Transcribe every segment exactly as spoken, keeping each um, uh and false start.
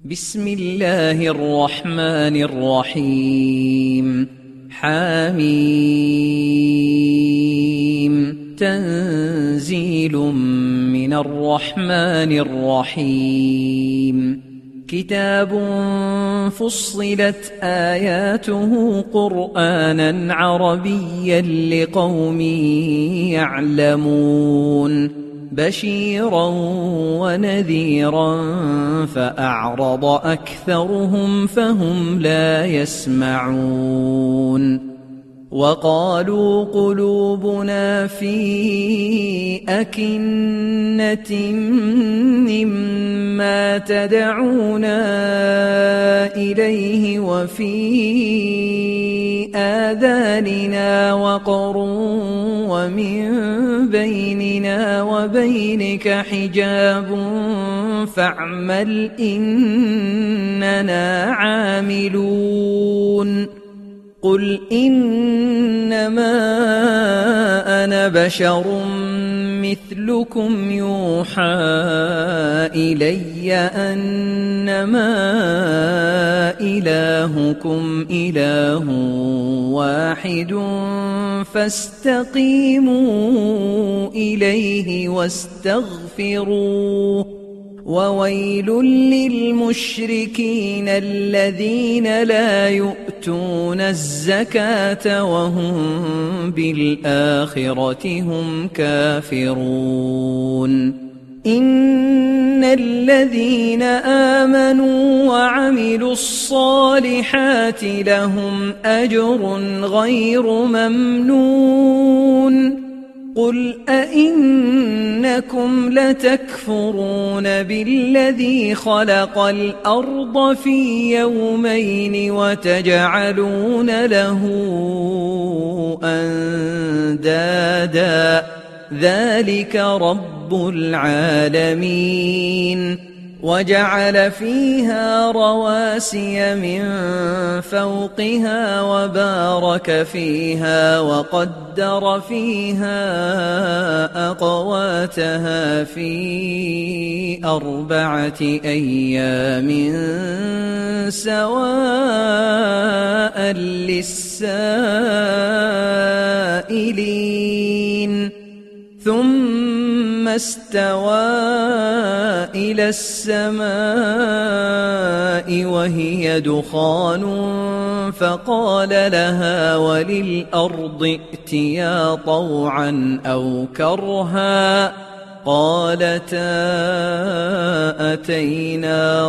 بسم الله الرحمن الرحيم. حميم. تنزيل من الرحمن الرحيم. كتاب فصلت آياته قرآنا عربيا لقوم يعلمون بشيرا ونذيرا فأعرض أكثرهم فهم لا يسمعون. وقالوا قلوبنا في أكنة مما تدعونا إليه وفي آذاننا وقر ومن بيننا وبينك حجاب فاعمل إننا عاملون. قل إنما أنا بشر مثلكم يوحى إلي أنما إلهكم إله واحد فاستقيموا إليه واستغفروه. وويل للمشركين الذين لا يؤتون الزكاة وهم بالآخرة هم كافرون. إن الذين آمنوا وعملوا الصالحات لهم أجر غير ممنون. قل أئنكم لتكفرون بالذي خلق الأرض في يومين وتجعلون له أندادا ذلك رب العالمين. وجعل فيها رواسي من فوقها وبارك فيها وقدر فيها أقواتها في أربعة أيام سواء للسائلين. ثم استوى إلى السماء وهي دخان فقال لها وللأرض ائتيا طوعا أو كرها قالتا أتينا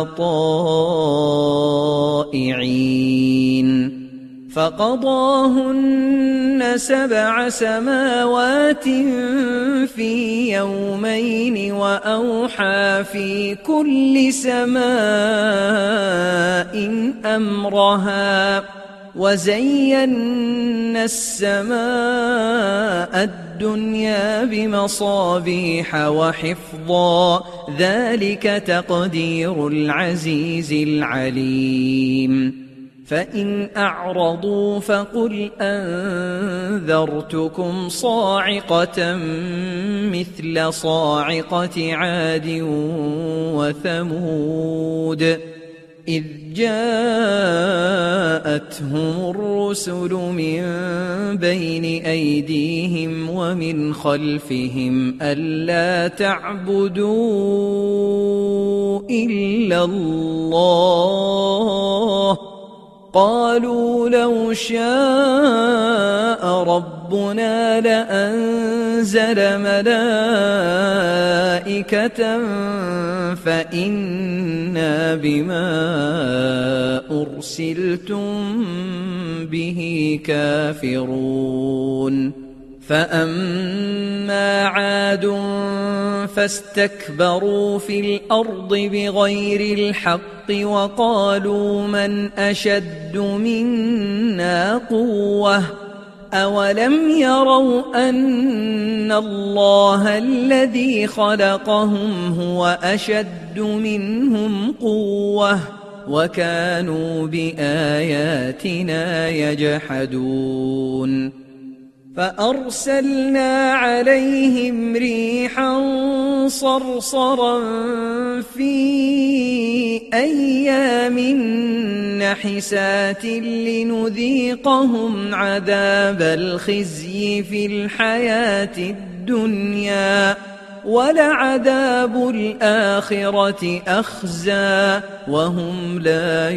طائعين. فقضاهن سبع سماوات في يومين وأوحى في كل سماء أمرها. وزينا السماء الدنيا بمصابيح وحفظا ذلك تقدير العزيز العليم. فإن أعرضوا فقل أنذرتكم صاعقة مثل صاعقة عاد وثمود إذ جاءتهم الرسل من بين أيديهم ومن خلفهم ألا تعبدوا إلا الله قالوا لو شاء ربنا لأنزل ملائكة فإنا بما أرسلتم به كافرون. فأما عاد فاستكبروا في الأرض بغير الحق وقالوا من أشد منا قوة أولم يروا أن الله الذي خلقهم هو أشد منهم قوة وكانوا بآياتنا يجحدون. فأرسلنا عليهم ريحا صرصرا في أيام نحسات لنذيقهم عذاب الخزي في الحياة الدنيا ولعذاب الآخرة أخزى وهم لا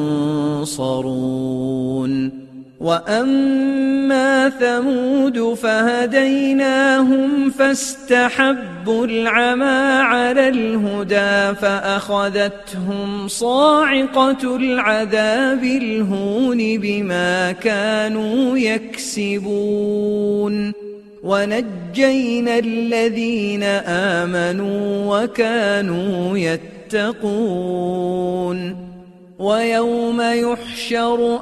ينصرون. وأما ثمود فهديناهم فاستحبوا العمى على الهدى فأخذتهم صاعقة العذاب الهون بما كانوا يكسبون. ونجينا الذين آمنوا وكانوا يتقون. ويوم يحشر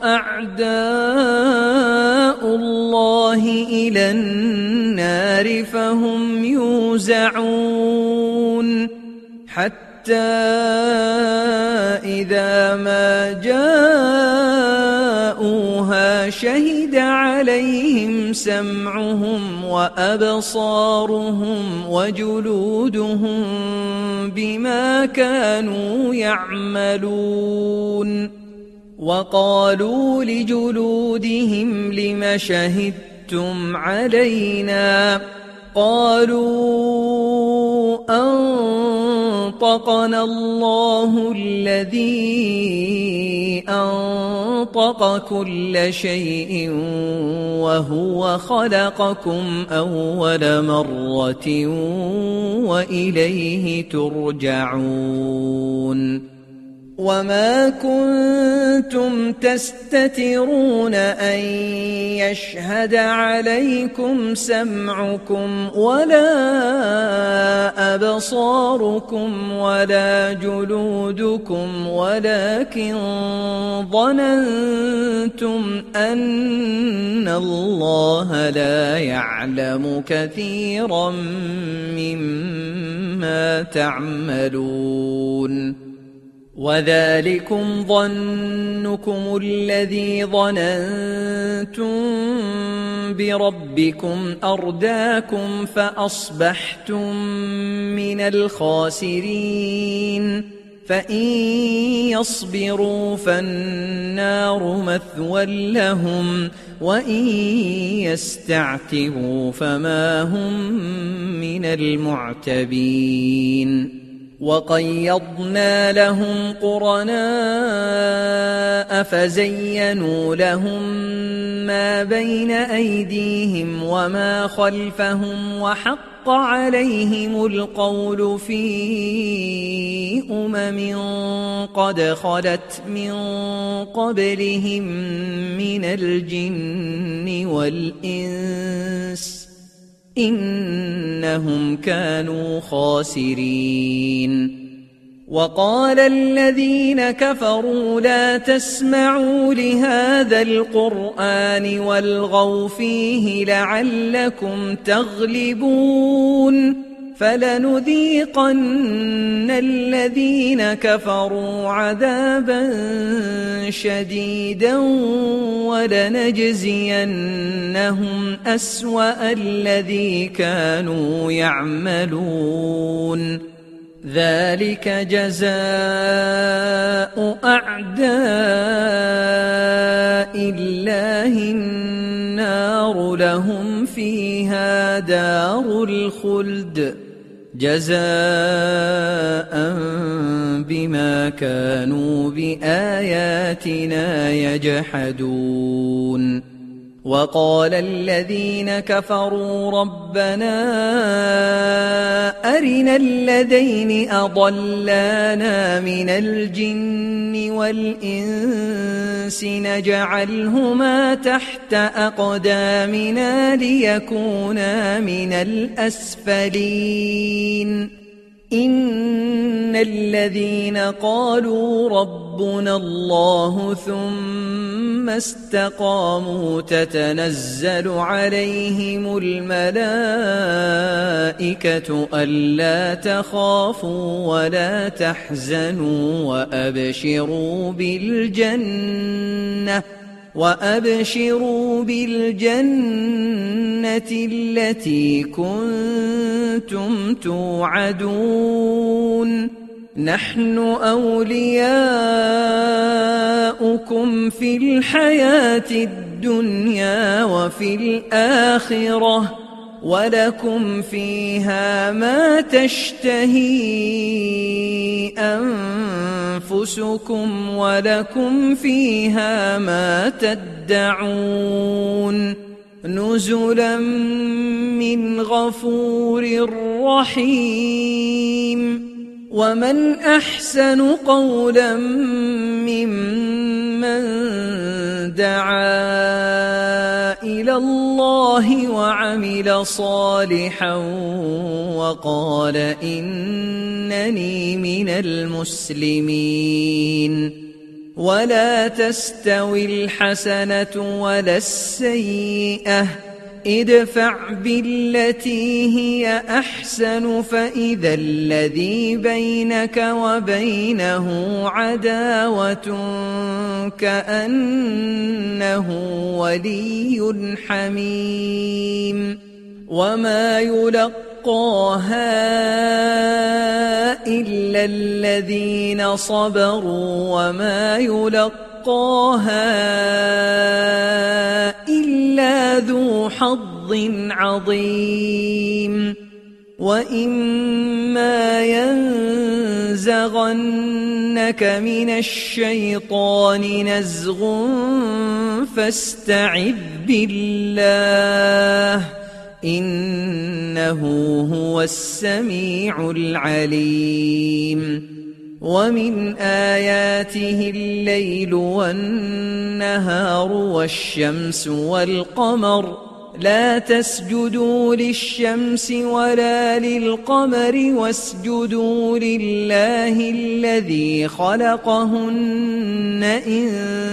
أعداء الله إلى النار فهم يوزعون حتى إذا ما جاءوها شهد عليهم سمعهم وأبصارهم وجلودهم بما كانوا يعملون. وقالوا لجلودهم لم شهدتم علينا قالوا أنطقنا الله الذي أنطق كل شيء وهو خلقكم أول مرة وإليه ترجعون. وما كنتم تستترون أن يشهد عليكم سمعكم ولا أبصاركم ولا جلودكم ولكن ظننتم أن الله لا يعلم كثيرا مما تعملون. وذلكم ظنكم الذي ظننتم بربكم أرداكم فأصبحتم من الخاسرين. فإن يصبروا فالنار مثوى لهم وإن يستعتبوا فما هم من المعتبين. وقيضنا لهم قرناء فزينوا لهم ما بين أيديهم وما خلفهم وحق عليهم القول في أمم قد خلت من قبلهم من الجن والإنس إنهم كانوا خاسرين. وقال الذين كفروا لا تسمعوا لهذا القرآن والغوا فيه لعلكم تغلبون. فلنذيقن الذين كفروا عذابا شديدا ولنجزينهم أسوأ الذي كانوا يعملون. ذلك جزاء أعداء الله النار لهم فيها دار الخلد جزاء بما كانوا بآياتنا يجحدون. وقال الذين كفروا ربنا أرنا الذين أضلانا من الجن والإنس نجعلهما تحت أقدامنا ليكونا من الأسفلين. إن الذين قالوا ربنا الله ثم استقاموا تتنزل عليهم الملائكة ألا تخافوا ولا تحزنوا وأبشروا بالجنة وأبشروا بالجنة التي كنتم توعدون نحن أولياؤكم في الحياة الدنيا وفي الآخرة ولكم فيها ما تشتهي أنفسكم ولكم فيها ما تدعون نزلا من غفور رحيم ومن أحسن قولا ممن دعا إلى الله وعمل صالحا وقال إنني من المسلمين ولا تستوي الحسنة ولا السيئة ادفع بالتي هي أحسن فإذا الذي بينك وبينه عداوة كأنه ولي حميم وما يلقاها إلا الذين صبروا وما يلقاها إلا ذو حظ عظيم وإما ينزغنك من الشيطان نزغ فاستعذ بالله إنه هو السميع العليم ومن آياته الليل والنهار والشمس والقمر لا تسجدوا للشمس ولا للقمر واسجدوا لله الذي خلقهن إن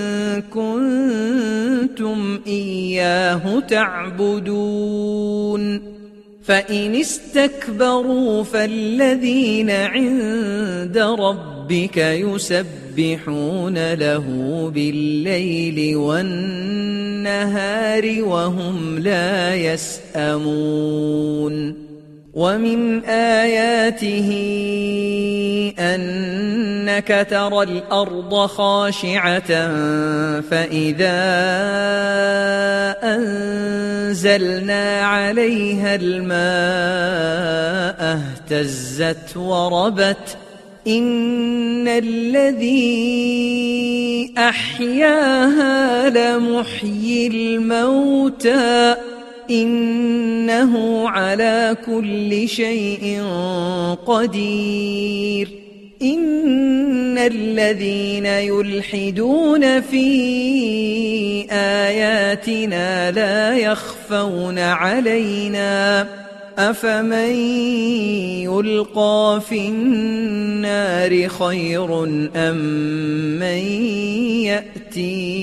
كنتم إياه تعبدون فإن استكبروا فالذين عند ربك يسبحون له بالليل والنهار وهم لا يسأمون ومن آياته أنك ترى الأرض خاشعة فإذا أنزلنا عليها الماء اهتزت وربت إن الذي أحياها لمحيي الموتى إنه على كل شيء قدير إن الذين يلحدون في آياتنا لا يخفون علينا أفمن يلقى في النار خير أم من يأتي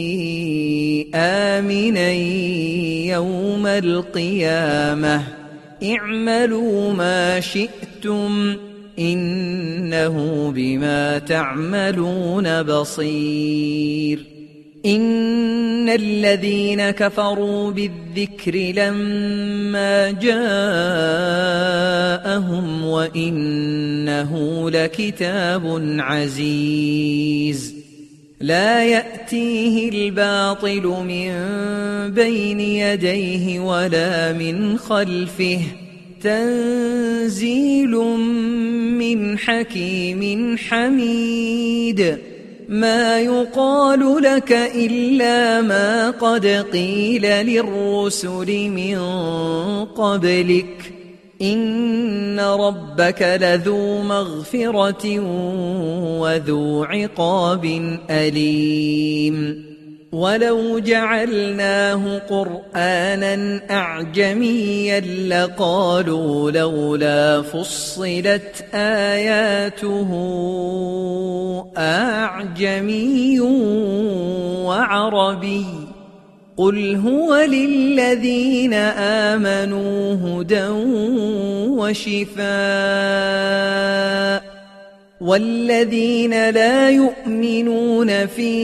آمنا يوم القيامة اعملوا ما شئتم إنه بما تعملون بصير إن الذين كفروا بالذكر لما جاءهم وإنه لكتاب عزيز لا يأتيه الباطل من بين يديه ولا من خلفه تنزيل من حكيم حميد ما يقال لك إلا ما قد قيل للرسل من قبلك إن ربك لذو مغفرة وذو عقاب أليم ولو جعلناه قرآنا أعجميا لقالوا لولا فصلت آياته أعجمي وعربي قل هو للذين آمنوا هدى وشفاء والذين لا يؤمنون في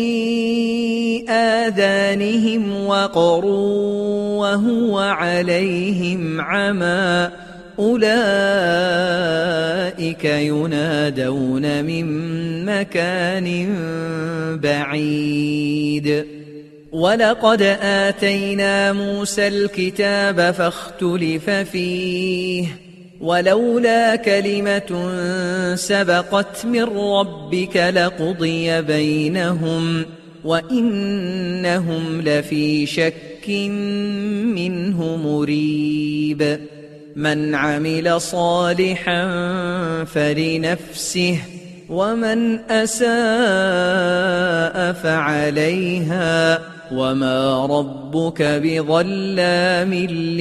آذانهم وقر وهو عليهم عمى أولئك ينادون من مكان بعيد ولقد آتينا موسى الكتاب فاختلف فيه ولولا كلمة سبقت من ربك لقضي بينهم وإنهم لفي شك منه مريب من عمل صالحا فلنفسه ومن أساء فعليها وما ربك بظلام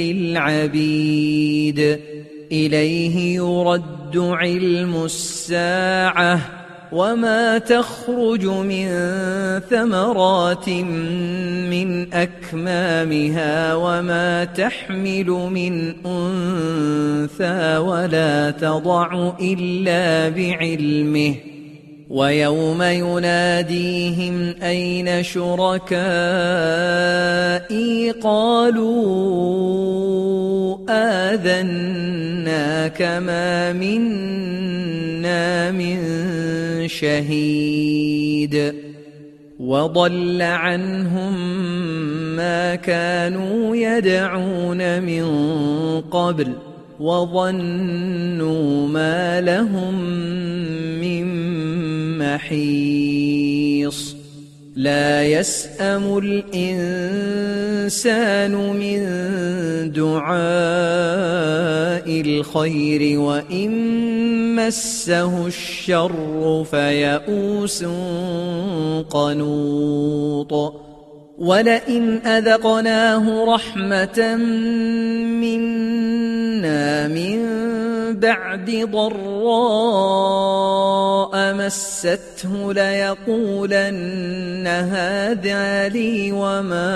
للعبيد إليه يرد علم الساعة وما تخرج من ثمرات من أكمامها وما تحمل من أنثى ولا تضع إلا بعلمه ويوم يناديهم أين شركائي قالوا آذناك ما منا من شهيد وضل عنهم ما كانوا يدعون من قبل وظنوا ما لهم من محيص لا يسأم الإنسان من دعاء الخير وإن مسه الشر فيئوس قنوط ولئن أذقناه رحمة منا من بعد ضراء مسته ليقولن هذا لي وما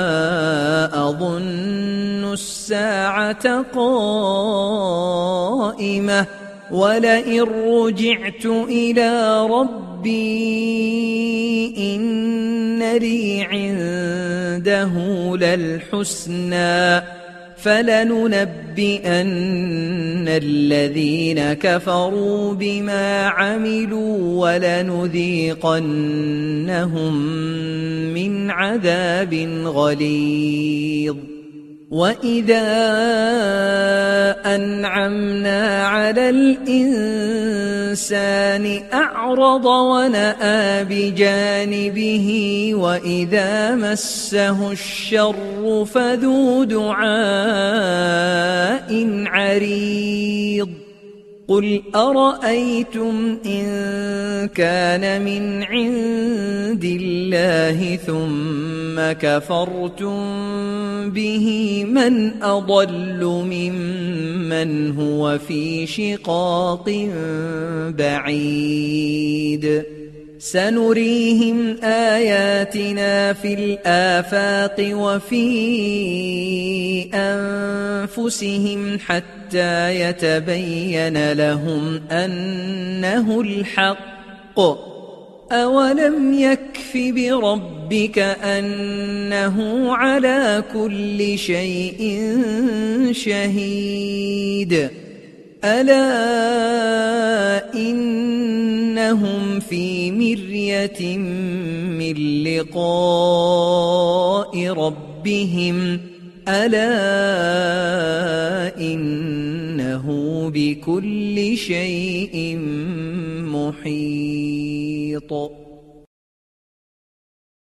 أظن الساعة قائمة ولئن رجعت إلى ربي إن لي عنده للحسنى فلننبئن الذين كفروا بما عملوا ولنذيقنهم من عذاب غليظ وإذا أنعمنا على الإنسان أعرض ونأى بجانبه وإذا مسه الشر فذو دعاء عريض قل أرأيتم إن كان من عند الله ثم كفرتم به من أضل ممن هو في شقاق بعيد سنريهم آياتنا في الآفاق وفي أنفسهم حتى يتبين لهم أنه الحق أولم يكف بربك أنه على كل شيء شهيد ألا إنهم في مرية من لقاء ربهم ألا إنه بكل شيء محيط